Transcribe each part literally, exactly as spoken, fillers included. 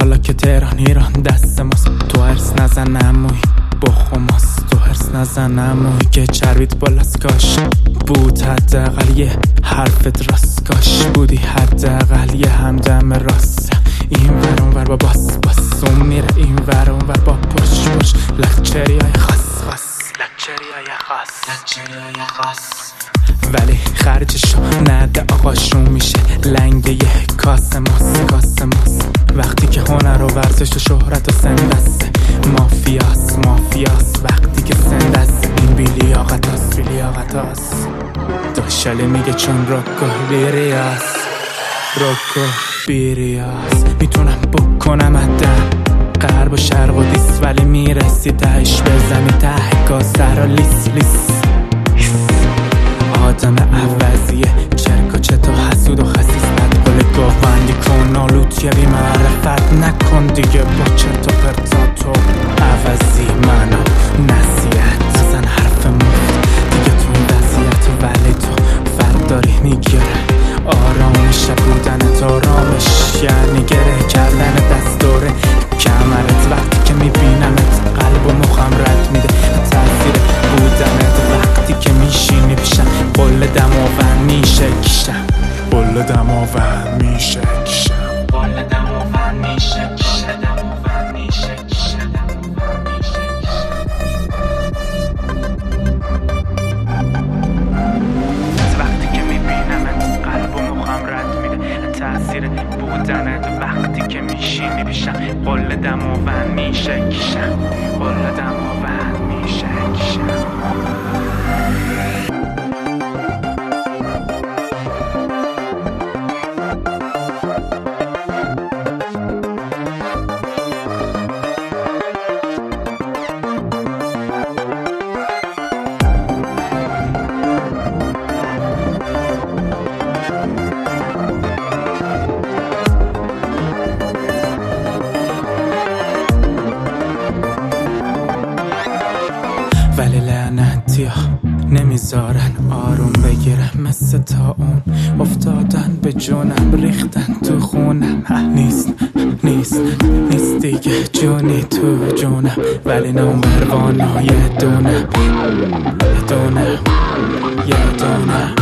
حالا که تهران ایران دست ماست. تو هرس نزن عموی با خماست، تو هرس نزن عموی که چربیت بالاست. کاش بود حداقل یه حرفت راست، کاش بودی حداقل یه همدم راست. این ور اون ور با باس باس اون میره این ور اون ور با پرش پرش. لکچری های خاص خاص لکچری های خاص لکچری های خاص ولی خرجشو نده آقاشون میشه لنگ یه کاسه ماست کاسه ماست. وقتی که هنر و ورزش و شهرت و سندسته مافیاس مافیاس. وقتی که سندسته این بیلیاقتاس بیلیاقتاس. داشالی میگه چون روکو بیریاس روکو بیریاس. میتونم بکنم ادم غرب و شرق و دیس ولی میرسی تهش بزنی ته کاسه رو لیس لیس. آدم عوضیه چرک و چتا حسود و خسیس بد گل گاهنگی کن آلوت یه بی معرفت نکن دیگه با چرت و پرتا. تو عوضی منو نصیحت نزن حرف مفت دیگه تو این وضعیت ولی تو فرق داری میگیره آرامش بودنت. آرامش یعنی گره کردن دستوره کمرت وقتی که میبینمت قلب و مخم رد میده تاثیر بودنت. وقتی که میشینی پیشم قل دماوند میشه کشم قل دماوند میشه کشم قل دماوند میشه کشم دماوند میشه کشم دماوند میشه کشم. وقتی که میبینمت قلب و مخم رد میده تاثیر بودنت. وقتی که میشینی پیشم قل دماوند میشه کشم قل دماوند میشه کشم. ولی لعنتی ها نمیذارن آروم بگیرم مثل تا اون افتادن به جونم ریختن تو خونم. نیست نیست نیست دیگه جونی تو جونم ولی نمبر وانا یه دونه یه دونه یه دونه.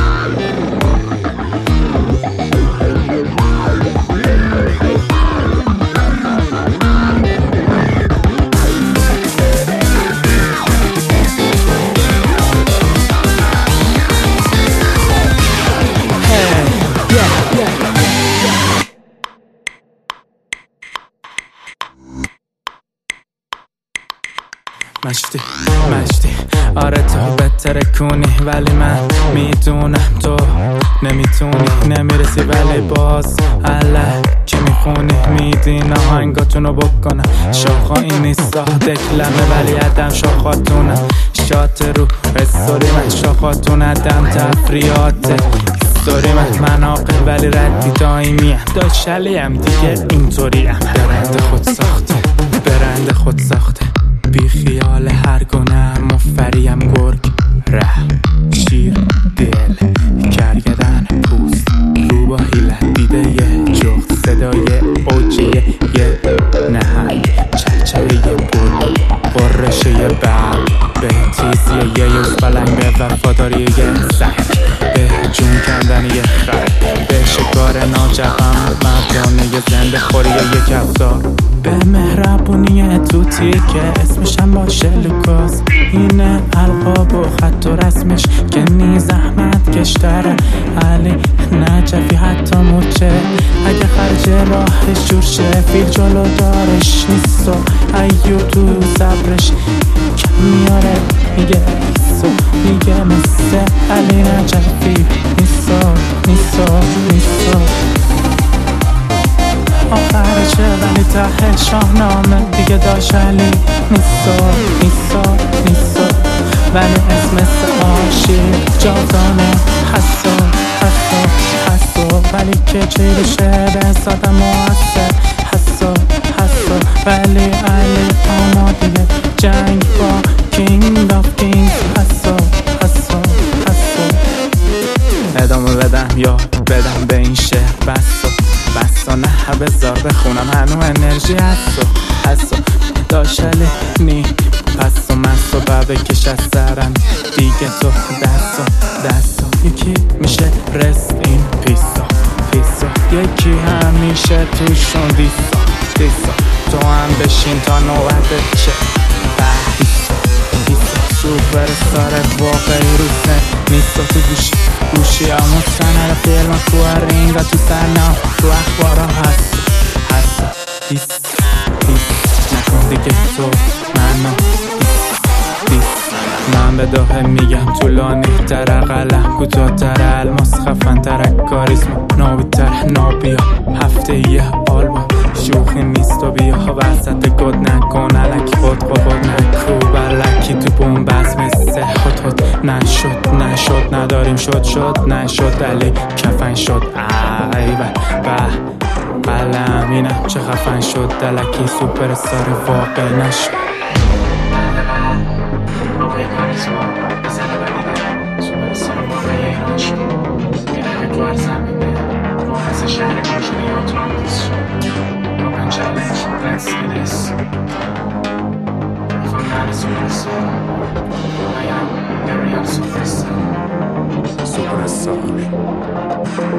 مشتی مشتی آره تو بهتره کنی ولی من میدونم تو نمیتونی نمیرسی ولی باز الله که میخونی میدین آهنگاتونو بکنم. شاخا این نیست ساده کلمه ولی عدم شاخاتونم شات رو استوری من شاخاتون عدم تفریاته استوری من مناقل ولی ردی دایمی هم داشلی هم دیگه اینطوری هم برند خود ساخته برند خود ساخته بی خیال هر گونه مفریم گرگ ره شیر دل کرگدن پوست رو با حیلت دیده یه جغد صدای اوجیه یه نهنگ چهچه یه بول قرشه یه برگ به تیزیه یه یوز بلنگ به وفاداری یه زنگ به جون کندن یه خر به شکار ناجقم مردانه یه زنده خوری یه کفتار به مهربونی توتی که اسمشم باشه لوکاس. اینه القاب و خط و رسمش که نی زحمت کشتره علی نجفی حتی موچه اگه خرج راهش جور شه فیل جلو دارش نیست و ایو تو صبرش کم میاره میگه ایسو میگه مثل علی نجفی نیسا نیسا نیسا. آخرشه ولی ته شاهنامه دیگه داشت علی نیسا نیسا نیسا ولی اسم مثل عاشق جاودانه حسا حسا حسا ولی که چی بشه به حسادم مؤثر حسا حسا ولی علی آماده جنگ با کینگ آف کینگ حسا حسا حسا. ادامه بدم یا بدم به این شهر بسا بسا نه بذار بخونم هنو انرژی چی هستو هستو داشلی نی پس و مست و ببه کش از سرم دیگه تو دستو دستو یکی میشه رست این پیسا پیسا یکی همیشه توشون دیسا دیسا تو هم بشین تا نوبت چه بحیسا دیسا سوپر استاره واقعی روزه نیستا تو گوشی گوشی همون سنه فیلم تو رینگا تو سرنام تو اخبارا هست هست دیس دیس نکن دیگه تو منو دیس من به داخل میگم طولانی تر قلم کوتاه تر الماس خفن تر کاریسما نابی تر نابیا هفته یه آلبوم شوخی نیست و بیا وسط گد نکن علکی خود با خود نکو بلکی تو بوم بس مثل خود خود نشد نشد نداریم شد شد نشد علی کفن شد ای بل بل قلم اینم چه خفن شد دلکی سوپر استار واقع نشد Superstar.